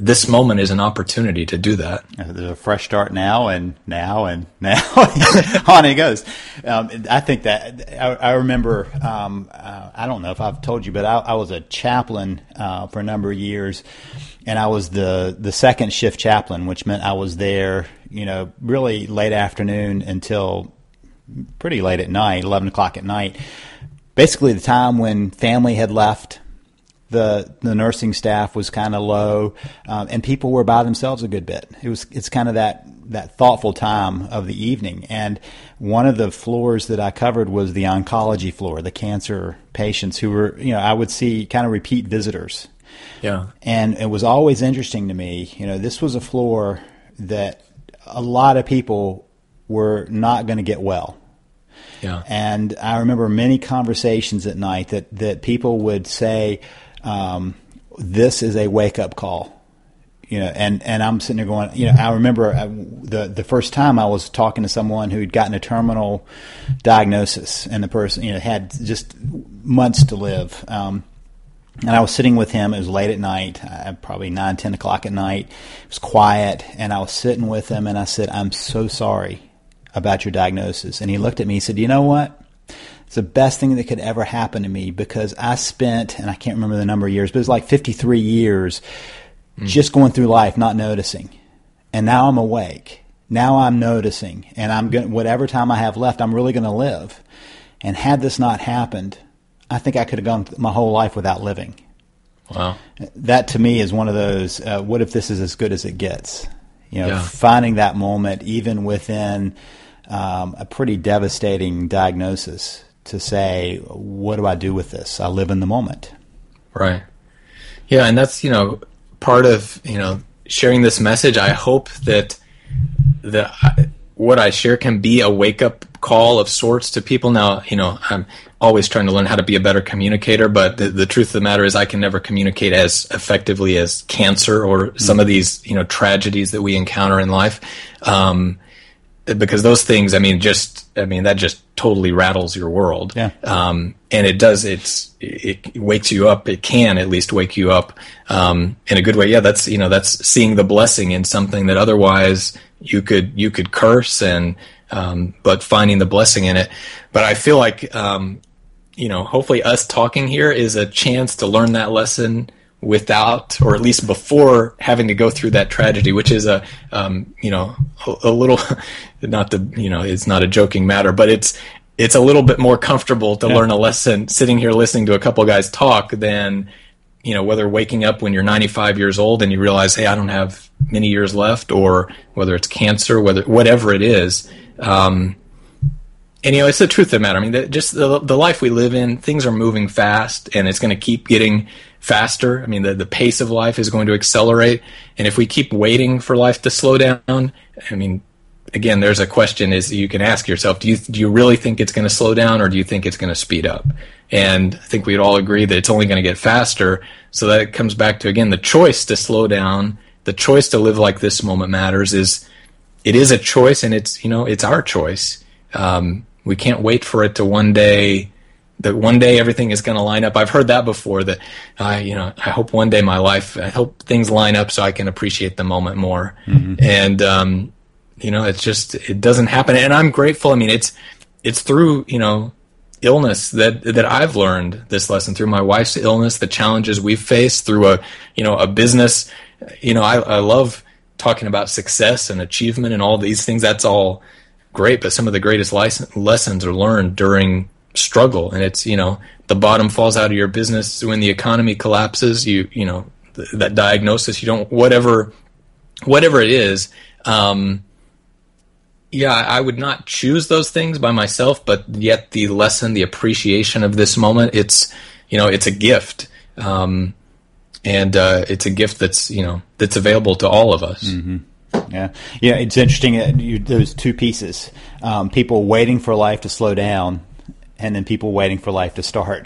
this moment is an opportunity to do that. There's a fresh start now and now and now. On it goes. Um, I think that I, I remember, um, uh, I don't know if I've told you, but I, I was a chaplain uh, for a number of years, and I was the, the second shift chaplain, which meant I was there, you know, really late afternoon until pretty late at night, eleven o'clock at night. Basically the time when family had left. The the nursing staff was kind of low, um, and people were by themselves a good bit. It was it's kind of that that thoughtful time of the evening. And one of the floors that I covered was the oncology floor, the cancer patients who were, you know, I would see kind of repeat visitors. Yeah. And it was always interesting to me. You know, this was a floor that a lot of people were not going to get well. Yeah. And I remember many conversations at night that that people would say, Um, this is a wake-up call, you know, and, and I'm sitting there going, you know, I remember I, the the first time I was talking to someone who'd gotten a terminal diagnosis, and the person, you know, had just months to live. Um, and I was sitting with him. It was late at night, uh, probably nine, ten o'clock at night. It was quiet, and I was sitting with him, and I said, "I'm so sorry about your diagnosis." And he looked at me. He said, "You know what? It's the best thing that could ever happen to me, because I spent," and I can't remember the number of years, but it was like fifty-three years mm. just going through life, not noticing. And now I'm awake. Now I'm noticing, and I'm going, whatever time I have left, I'm really going to live. And had this not happened, I think I could have gone my whole life without living. Wow. That to me is one of those, uh, what if this is as good as it gets? You know, yeah. finding that moment even within um, a pretty devastating diagnosis, to say, what do I do with this? I live in the moment. Right. Yeah, and that's, you know, part of, you know, sharing this message. I hope that the what I share can be a wake-up call of sorts to people. Now, you know, I'm always trying to learn how to be a better communicator, but the, the truth of the matter is I can never communicate as effectively as cancer or mm-hmm. some of these, you know, tragedies that we encounter in life. Um Because those things, I mean, just, I mean, that just totally rattles your world. Yeah. Um, and it does, it's, it wakes you up. It can at least wake you up, um, in a good way. Yeah. That's, you know, that's seeing the blessing in something that otherwise you could, you could curse and, um, but finding the blessing in it. But I feel like, um, you know, hopefully us talking here is a chance to learn that lesson without, or at least before having to go through that tragedy, which is a, um, you know, a, a little, not the, you know, it's not a joking matter, but it's, it's a little bit more comfortable to yeah. learn a lesson sitting here listening to a couple guys talk than, you know, whether waking up when you're ninety-five years old and you realize, hey, I don't have many years left, or whether it's cancer, whether, whatever it is. Um, And, you know, it's the truth of the matter. I mean, the, just the, the life we live in, things are moving fast, and it's going to keep getting faster. I mean, the, the pace of life is going to accelerate. And if we keep waiting for life to slow down, I mean, again, there's a question is you can ask yourself, do you, do you really think it's going to slow down, or do you think it's going to speed up? And I think we'd all agree that it's only going to get faster. So that it comes back to, again, the choice to slow down, the choice to live like this moment matters. Is it is a choice, and it's, you know, it's our choice. Um, We can't wait for it to one day, that one day everything is going to line up. I've heard that before, that I, you know, I hope one day my life, I hope things line up so I can appreciate the moment more. Mm-hmm. And, um, you know, it's just, it doesn't happen. And I'm grateful. I mean, it's, it's through, you know, illness that, that I've learned this lesson, through my wife's illness, the challenges we've faced, through a, you know, a business. You know, I, I love talking about success and achievement and all these things. That's all great, but some of the greatest license, lessons are learned during struggle. And it's, you know, the bottom falls out of your business when the economy collapses. You, you know, th- that diagnosis, you don't, whatever, whatever it is. Um, yeah, I would not choose those things by myself, but yet the lesson, the appreciation of this moment, it's, you know, it's a gift. Um, and, uh, it's a gift that's, you know, that's available to all of us. Mm-hmm. Yeah, yeah. It's interesting that you, those two pieces: um, people waiting for life to slow down, and then people waiting for life to start.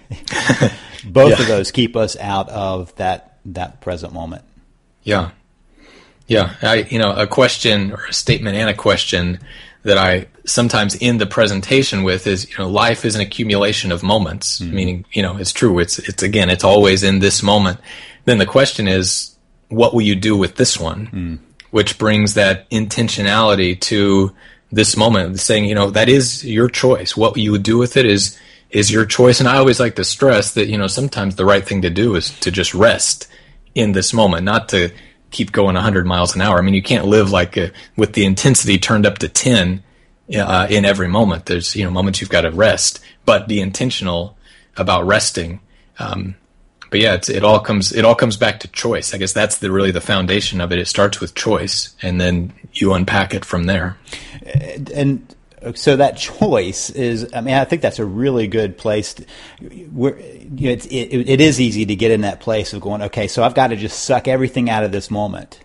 Both yeah. of those keep us out of that that present moment. Yeah, yeah. I, you know, a question or a statement and a question that I sometimes end the presentation with is, you know, life is an accumulation of moments. Mm-hmm. Meaning, you know, it's true. It's it's again, it's always in this moment. Then the question is, what will you do with this one? Mm. Which brings that intentionality to this moment, saying, you know, that is your choice. What you would do with it is is your choice. And I always like to stress that, you know, sometimes the right thing to do is to just rest in this moment, not to keep going one hundred miles an hour. I mean, you can't live like a, with the intensity turned up to ten uh, in every moment. There's, you know, moments you've got to rest, but be intentional about resting. Um, but yeah, it's, it all comes it all comes back to choice. I guess that's the really the foundation of it. It starts with choice, and then you unpack it from there. And so that choice is, I mean, I think that's a really good place. To, where, you know, it's, it, it is easy to get in that place of going, okay, so I've got to just suck everything out of this moment.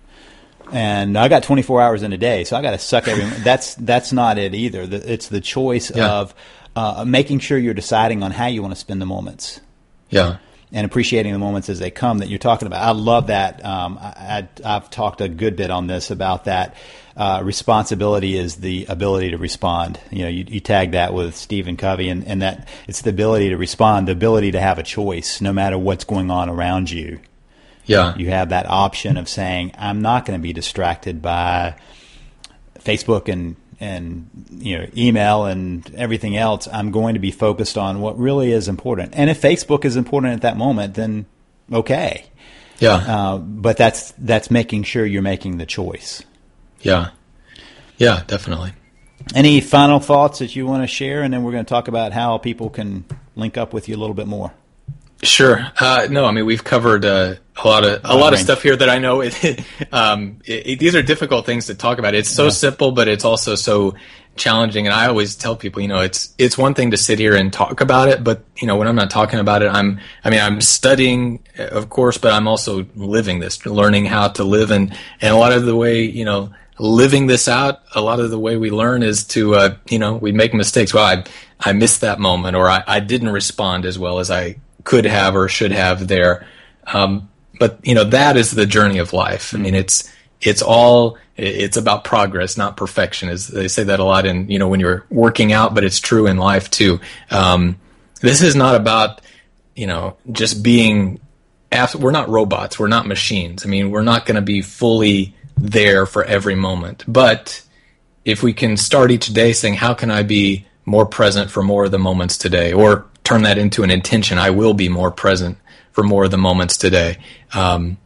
And I got twenty-four hours in a day, so I got to suck every. That's that's not it either. It's the choice yeah. of uh, making sure you're deciding on how you want to spend the moments. Yeah. And appreciating the moments as they come that you're talking about. I love that. Um, I, I, I've talked a good bit on this about that. Uh, responsibility is the ability to respond. You know, you, you tag that with Stephen Covey, and, and that it's the ability to respond, the ability to have a choice, no matter what's going on around you. Yeah, you have that option of saying, "I'm not going to be distracted by Facebook and and you know email and everything else. I'm going to be focused on what really is important. And if Facebook is important at that moment, then okay. Yeah, uh, but that's that's making sure you're making the choice." Yeah. Yeah, definitely. Any final thoughts that you want to share? And then we're going to talk about how people can link up with you a little bit more. Sure. Uh, no, I mean, we've covered uh, a lot of a lot of stuff here that I know. It, um, it, it, these are difficult things to talk about. It's so yeah. simple, but it's also so challenging. And I always tell people, you know, it's it's one thing to sit here and talk about it, but you know, when I'm not talking about it, I'm I mean, I'm studying, of course, but I'm also living this, learning how to live, and and a lot of the way, you know. Living this out, a lot of the way we learn is to, uh, you know, we make mistakes. Well, I, I missed that moment, or I, I didn't respond as well as I could have or should have there. Um, but, you know, that is the journey of life. I mean, it's, it's all, it's about progress, not perfection. As they say that a lot in, you know, when you're working out, but it's true in life too. Um, this is not about, you know, just being, after, we're not robots. We're not machines. I mean, we're not going to be fully there for every moment. But if we can start each day saying, how can I be more present for more of the moments today? Or turn that into an intention, I will be more present for more of the moments today. Um,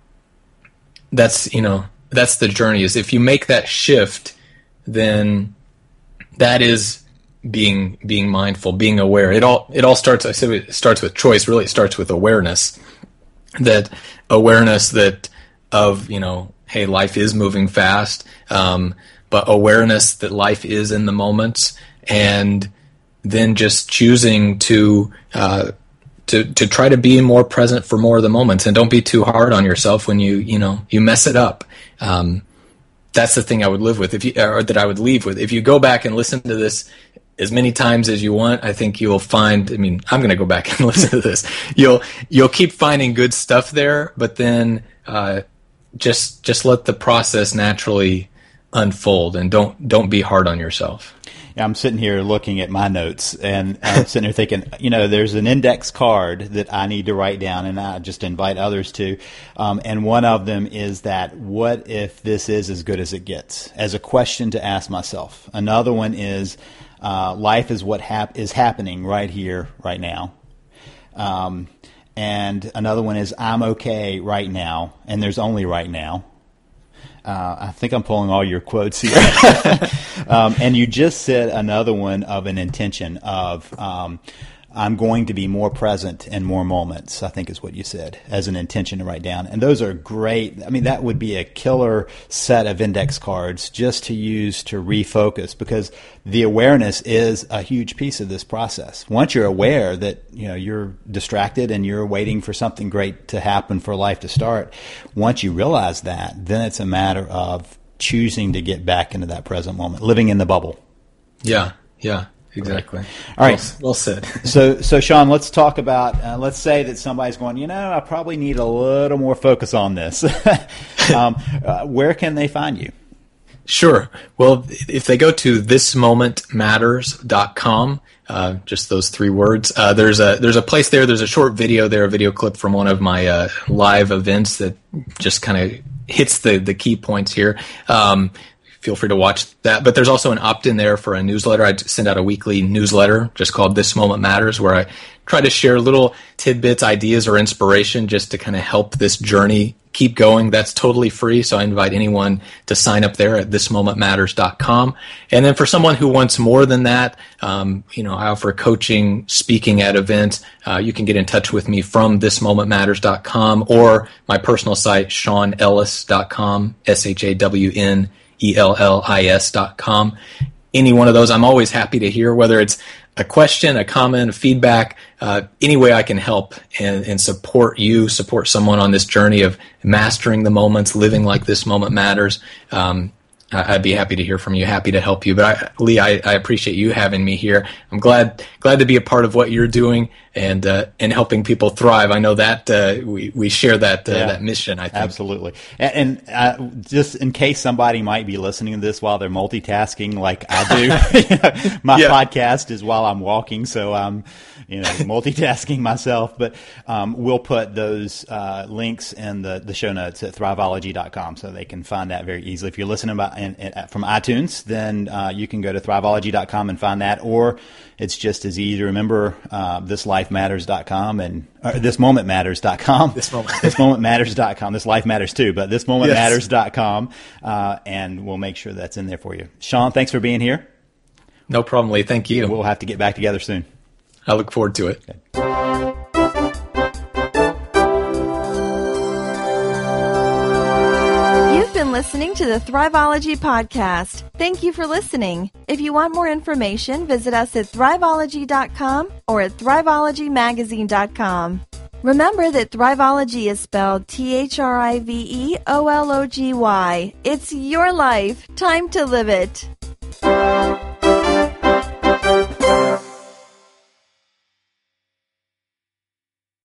that's, you know, that's the journey. Is if you make that shift, then that is being, being mindful, being aware. It all, it all starts, I said it starts with choice. Really, it starts with awareness. That awareness that of, you know, hey, life is moving fast, um, but awareness that life is in the moments, and then just choosing to uh, to to try to be more present for more of the moments, and don't be too hard on yourself when you you know you mess it up. Um, that's the thing I would live with, if you or that I would leave with. If you go back and listen to this as many times as you want, I think you'll find. I mean, I'm going to go back and listen to this. You'll you'll keep finding good stuff there, but then. Uh, Just just let the process naturally unfold, and don't don't be hard on yourself. Yeah, I'm sitting here looking at my notes, and I'm sitting here thinking, you know, there's an index card that I need to write down, and I just invite others to. Um, and one of them is that, what if this is as good as it gets? As a question to ask myself. Another one is, uh, life is what hap- is happening right here, right now. Um, And another one is, I'm okay right now, and there's only right now. Uh, I think I'm pulling all your quotes here. um, and you just said another one of an intention of, um, I'm going to be more present in more moments, I think is what you said, as an intention to write down. And those are great. I mean, that would be a killer set of index cards just to use to refocus, because the awareness is a huge piece of this process. Once you're aware that, you know, you're distracted and you're waiting for something great to happen for life to start, once you realize that, then it's a matter of choosing to get back into that present moment, living in the bubble. Yeah, yeah. Exactly. All right. Well, well said. so, so Sean, let's talk about. Uh, let's say that somebody's going, you know, I probably need a little more focus on this. um, uh, where can they find you? Sure. Well, if they go to this moment matters dot com, uh, just those three words, uh, there's a there's a place there. There's a short video there, a video clip from one of my uh, live events that just kind of hits the the key points here. Um, feel free to watch that. But there's also an opt-in there for a newsletter. I send out a weekly newsletter just called This Moment Matters, where I try to share little tidbits, ideas, or inspiration just to kind of help this journey keep going. That's totally free, so I invite anyone to sign up there at this moment matters dot com. And then for someone who wants more than that, um, you know, I offer coaching, speaking at events. Uh, you can get in touch with me from this moment matters dot com or my personal site, shawn ellis dot com, S H A W N E L L I S dot com. Any one of those, I'm always happy to hear, whether it's a question, a comment, a feedback, uh, any way I can help and, and support you, support someone on this journey of mastering the moments, living like this moment matters. Um, I'd be happy to hear from you, happy to help you. But I, Lee, I, I appreciate you having me here. I'm glad glad to be a part of what you're doing and uh, and helping people thrive. I know that uh, we we share that uh, yeah, that mission. I think absolutely. And, and uh, just in case somebody might be listening to this while they're multitasking, like I do, my yeah. podcast is while I'm walking, so I'm you know multitasking myself. But um, we'll put those uh, links in the the show notes at thriveology dot com, so they can find that very easily. If you're listening about And, and from iTunes, then uh, you can go to thriveology dot com and find that, or it's just as easy to remember uh, this life matters dot com and or this moment matters dot com. This moment, this moment matters dot com. This life matters too, but this moment matters dot com, uh, and we'll make sure that's in there for you. Shawn, thanks for being here. No problem, Lee. Thank you. We'll have to get back together soon. I look forward to it. Okay. Listening to the Thriveology podcast. Thank you for listening. If you want more information, visit us at thriveology dot com or at thriveology magazine dot com. Remember that Thriveology is spelled T H R I V E O L O G Y. It's your life. Time to live it.